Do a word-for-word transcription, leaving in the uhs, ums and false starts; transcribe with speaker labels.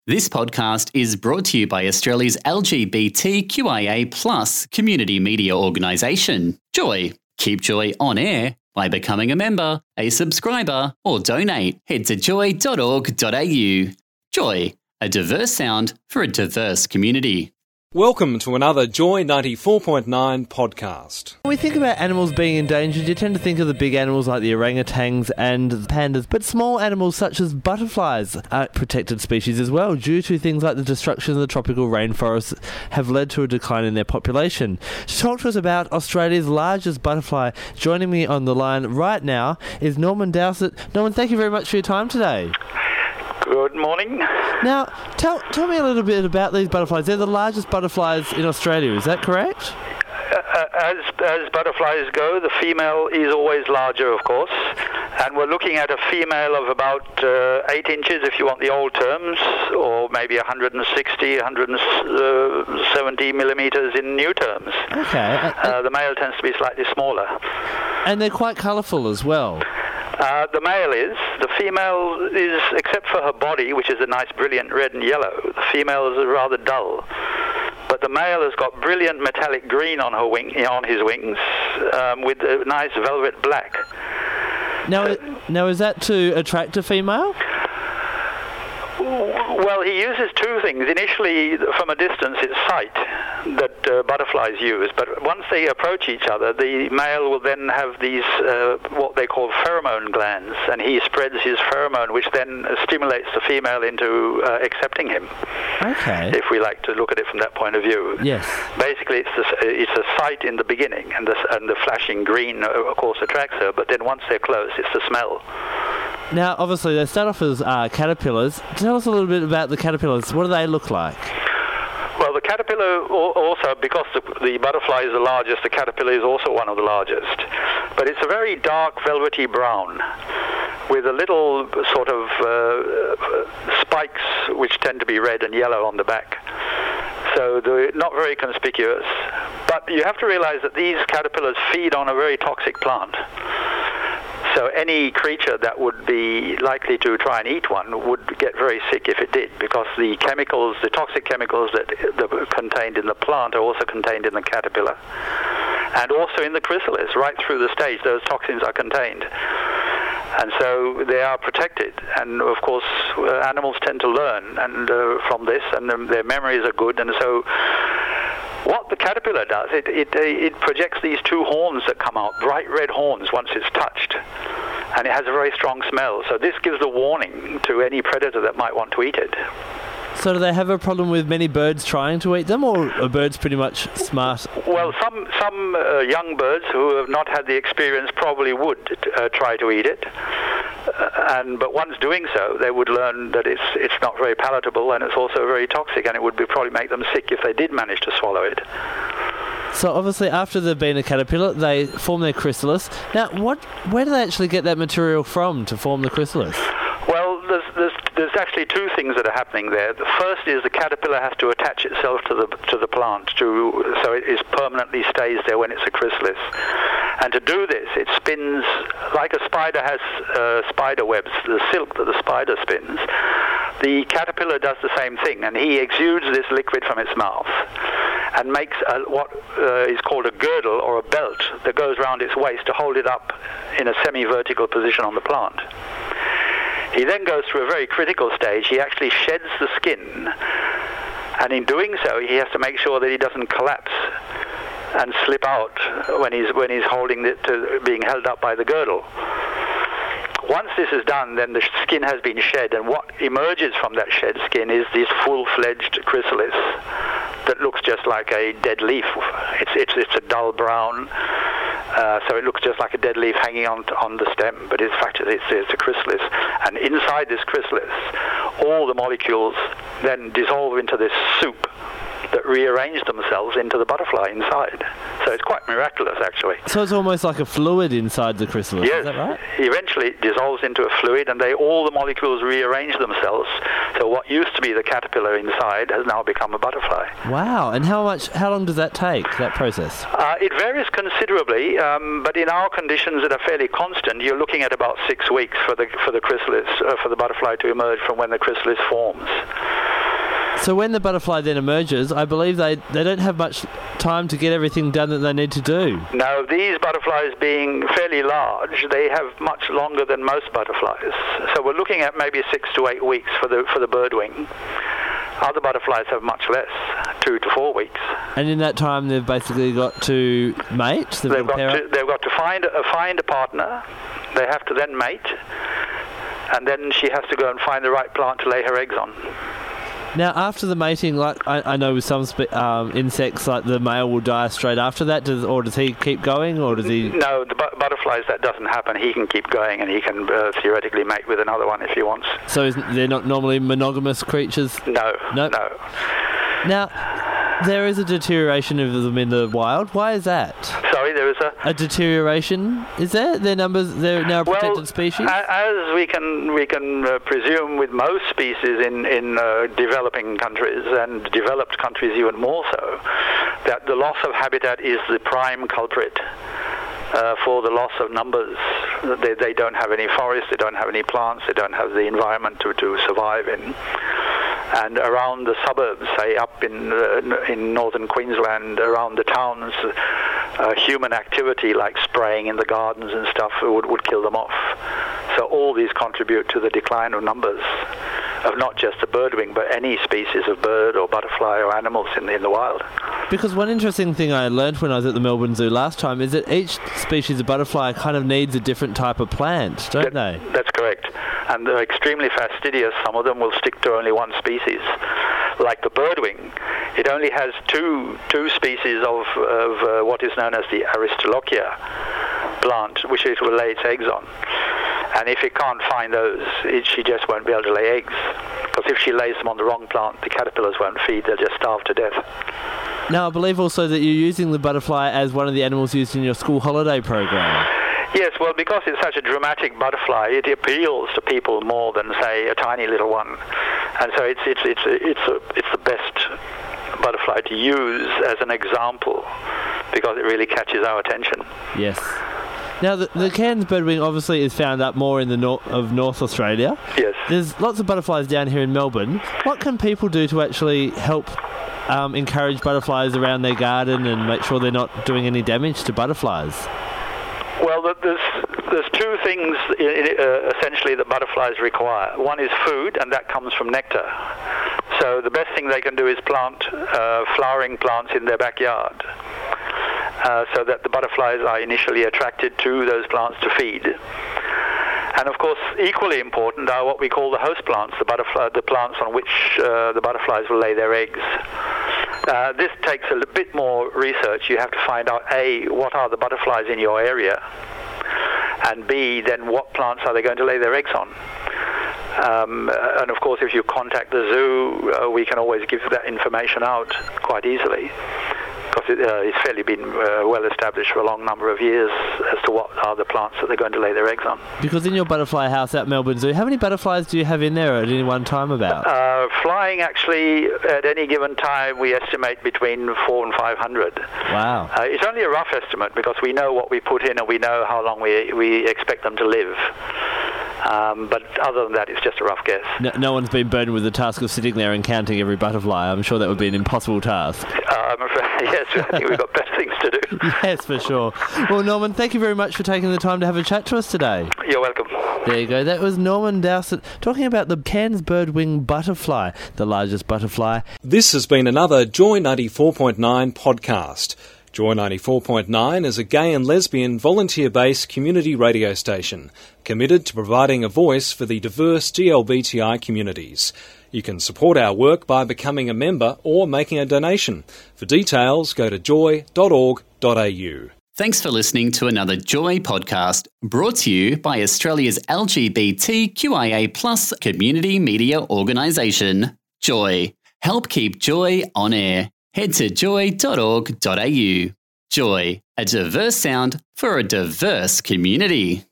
Speaker 1: This podcast is brought to you by Australia's L G B T Q I A plus community media organisation, Joy. Keep Joy on air by becoming a member, a subscriber, or donate. Head to joy dot org dot a u. Joy, a diverse sound for a diverse community.
Speaker 2: Welcome to another Joy ninety-four point nine podcast.
Speaker 3: When we think about animals being endangered, you tend to think of the big animals like the orangutans and the pandas, but small animals such as butterflies are protected species as well, due to things like the destruction of the tropical rainforests have led to a decline in their population. To talk to us about Australia's largest butterfly, joining me on the line right now is Norman Dowsett. Norman, thank you very much for your time today.
Speaker 4: Good morning.
Speaker 3: Now, tell tell me a little bit about these butterflies. They're the largest butterflies in Australia, is that correct?
Speaker 4: Uh, as, as butterflies go, the female is always larger, of course, and we're looking at a female of about uh, eight inches if you want the old terms, or maybe one hundred sixty, one hundred seventy millimetres in new terms.
Speaker 3: Okay. Uh,
Speaker 4: uh, the male tends to be slightly smaller.
Speaker 3: And they're quite colourful as well.
Speaker 4: Uh, the male is. The female is, except for her body, which is a nice brilliant red and yellow, the female is rather dull. But the male has got brilliant metallic green on her wing, on his wings, um, with a nice velvet black.
Speaker 3: Now, uh, now is that to attract a female?
Speaker 4: Well, he uses two things. Initially, from a distance, it's sight that uh, butterflies use. But once they approach each other, the male will then have these, uh, what they call pheromone glands, and he spreads his pheromone, which then stimulates the female into uh, accepting him.
Speaker 3: Okay.
Speaker 4: If we like to look at it from that point of view.
Speaker 3: Yes.
Speaker 4: Basically, it's the, it's a sight in the beginning, and the, and the flashing green, of course, attracts her. But then once they're close, it's the smell.
Speaker 3: Now, obviously, they start off as uh, caterpillars. Tell us a little bit about the caterpillars. What do they look like?
Speaker 4: Well, the caterpillar also, because the, the butterfly is the largest, the caterpillar is also one of the largest. But it's a very dark, velvety brown with a little sort of uh, spikes which tend to be red and yellow on the back. So they're not very conspicuous. But you have to realize that these caterpillars feed on a very toxic plant. So any creature that would be likely to try and eat one would get very sick if it did, because the chemicals, the toxic chemicals that, that are contained in the plant are also contained in the caterpillar. And also in the chrysalis, right through the stage, those toxins are contained. And so they are protected. And of course, uh, animals tend to learn and uh, from this, and um, their memories are good. And so what the caterpillar does, it, it, it projects these two horns that come out, bright red horns once it's touched. And it has a very strong smell. So this gives a warning to any predator that might want to eat it.
Speaker 3: So do they have a problem with many birds trying to eat them, or are birds pretty much smart?
Speaker 4: Well, some some uh, young birds who have not had the experience probably would uh, try to eat it. Uh, and but once doing so, they would learn that it's it's not very palatable, and it's also very toxic, and it would be probably make them sick if they did manage to swallow it.
Speaker 3: So obviously, after they've been a caterpillar, they form their chrysalis. Now, what where do they actually get that material from to form the chrysalis?
Speaker 4: Well, there's, there's there's actually two things that are happening there. The first is the caterpillar has to attach itself to the to the plant, to so it is permanently stays there when it's a chrysalis. And to do this, it spins like a spider has uh, spider webs, the silk that the spider spins. The caterpillar does the same thing, and he exudes this liquid from its mouth and makes a, what uh, is called a girdle or a belt that goes around its waist to hold it up in a semi-vertical position on the plant. He then goes through a very critical stage. He actually sheds the skin, and in doing so, he has to make sure that he doesn't collapse and slip out when he's when he's holding it to being held up by the girdle. Once this is done, then the skin has been shed, and what emerges from that shed skin is this full-fledged chrysalis that looks just like a dead leaf. It's it's it's a dull brown. Uh, so it looks just like a dead leaf hanging on on the stem, but in fact it's, it's a chrysalis. And inside this chrysalis, all the molecules then dissolve into this soup that rearrange themselves into the butterfly inside. So it's quite miraculous, actually.
Speaker 3: So it's almost like a fluid inside the chrysalis,
Speaker 4: yes,
Speaker 3: is that right?
Speaker 4: Eventually it dissolves into a fluid, and they all the molecules rearrange themselves. So what used to be the caterpillar inside has now become a butterfly.
Speaker 3: Wow, and how much? How long does that take, that process?
Speaker 4: Uh, it varies considerably, um, but in our conditions that are fairly constant, you're looking at about six weeks for the for the chrysalis, uh, for the butterfly to emerge from when the chrysalis forms.
Speaker 3: So when the butterfly then emerges, I believe they, they don't have much time to get everything done that they need to do.
Speaker 4: No, these butterflies being fairly large, they have much longer than most butterflies. So we're looking at maybe six to eight weeks for the for the birdwing. Other butterflies have much less, two to four weeks.
Speaker 3: And in that time, they've basically got to mate? They've,
Speaker 4: they've,
Speaker 3: got,
Speaker 4: got to, they've got to find a, find a partner. They have to then mate. And then she has to go and find the right plant to lay her eggs on.
Speaker 3: Now, after the mating, like I, I know with some spe- um, insects, like the male will die straight after that, does, or does he keep going, or does he?
Speaker 4: No, the bu- butterflies, that doesn't happen. He can keep going, and he can uh, theoretically mate with another one if he wants.
Speaker 3: So isn't, they're not normally monogamous creatures?
Speaker 4: No,
Speaker 3: nope.
Speaker 4: no.
Speaker 3: Now, there is a deterioration of them in the wild. Why is that?
Speaker 4: Sorry, there is a...
Speaker 3: A deterioration? Is there? Their numbers, they're now a protected
Speaker 4: well,
Speaker 3: species?
Speaker 4: As we can we can uh, presume with most species in, in uh, developing countries, and developed countries even more so, that the loss of habitat is the prime culprit uh, for the loss of numbers. They, they don't have any forests, they don't have any plants, they don't have the environment to, to survive in. And around the suburbs, say up in uh, in northern Queensland, around the towns, uh, human activity like spraying in the gardens and stuff would, would kill them off. So all these contribute to the decline of numbers of not just the birdwing, but any species of bird or butterfly or animals in the, in the wild.
Speaker 3: Because one interesting thing I learned when I was at the Melbourne Zoo last time is that each species of butterfly kind of needs a different type of plant, don't
Speaker 4: that,
Speaker 3: they?
Speaker 4: That's correct. And they're extremely fastidious. Some of them will stick to only one species. Like the birdwing, it only has two two species of, of uh, what is known as the Aristolochia plant, which it will lay its eggs on. And if it can't find those, it, she just won't be able to lay eggs. Because if she lays them on the wrong plant, the caterpillars won't feed, they'll just starve to death.
Speaker 3: Now, I believe also that you're using the butterfly as one of the animals used in your school holiday program.
Speaker 4: Yes, well, because it's such a dramatic butterfly, it appeals to people more than, say, a tiny little one. And so it's it's it's it's a, it's the best butterfly to use as an example because it really catches our attention.
Speaker 3: Yes. Now, the, the Cairns birdwing obviously is found up more in the north of North Australia.
Speaker 4: Yes.
Speaker 3: There's lots of butterflies down here in Melbourne. What can people do to actually help um, encourage butterflies around their garden and make sure they're not doing any damage to butterflies?
Speaker 4: Well, there's there's two things uh, essentially that butterflies require. One is food, and that comes from nectar. So the best thing they can do is plant uh, flowering plants in their backyard, uh, so that the butterflies are initially attracted to those plants to feed. And of course, equally important are what we call the host plants, the butterfly, the plants on which uh, the butterflies will lay their eggs. Uh, this takes a bit more research. You have to find out, A, what are the butterflies in your area, and B, then what plants are they going to lay their eggs on. Um, and of course, if you contact the zoo, uh, we can always give that information out quite easily, because it, uh, it's fairly been uh, well established for a long number of years as to what are the plants that they're going to lay their eggs on.
Speaker 3: Because in your butterfly house at Melbourne Zoo, how many butterflies do you have in there at any one time about?
Speaker 4: Uh, flying, actually, at any given time, we estimate between four and five hundred.
Speaker 3: Wow.
Speaker 4: Uh, it's only a rough estimate because we know what we put in and we know how long we, we expect them to live. Um, but other than that, it's just a rough guess.
Speaker 3: No, no one's been burdened with the task of sitting there and counting every butterfly. I'm sure that would be an impossible task.
Speaker 4: Uh, I'm afraid, yes, I think we've got better things to do.
Speaker 3: Yes, for sure. Well, Norman, thank you very much for taking the time to have a chat to us today.
Speaker 4: You're welcome.
Speaker 3: There you go. That was Norman Dowsett talking about the Cairns birdwing butterfly, the largest butterfly.
Speaker 2: This has been another Joy ninety-four point nine podcast. Joy ninety-four point nine is a gay and lesbian volunteer-based community radio station committed to providing a voice for the diverse G L B T I communities. You can support our work by becoming a member or making a donation. For details, go to joy dot org dot a u.
Speaker 1: Thanks for listening to another Joy podcast brought to you by Australia's L G B T Q I A plus community media organisation, Joy. Help keep Joy on air. Head to joy dot org dot a u. Joy, a diverse sound for a diverse community.